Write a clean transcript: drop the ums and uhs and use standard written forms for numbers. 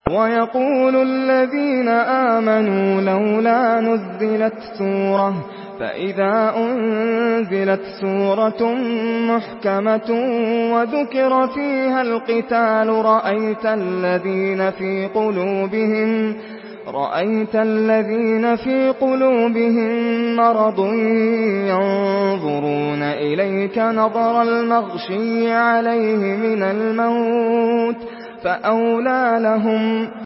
وَيَقُولُ الَّذِينَ آمَنُوا لَوْلَا نُزِّلَتْ سُورَةٌ فَإِذَا أُنزِلَتْ سُورَةٌ مُحْكَمَةٌ وَذُكِرَ فِيهَا الْقِتَالُ رَأَيْتَ الَّذِينَ فِي قُلُوبِهِم مَّرَضٌ يَنظُرُونَ إِلَيْكَ نَظَرَ الْمَغْشِيِّ عَلَيْهِ مِنَ الْمَوْتِ فَأَوْلَىٰ لَهُمْ